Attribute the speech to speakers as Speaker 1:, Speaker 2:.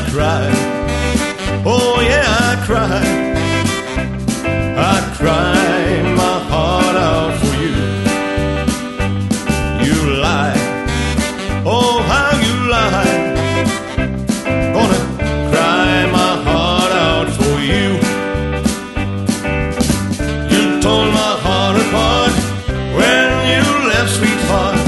Speaker 1: cried. Oh yeah, I cried. I cried my heart out for you. You lied. Oh, how you lied. Gonna cry my heart out for you. You tore my heart apart when you left, sweetheart.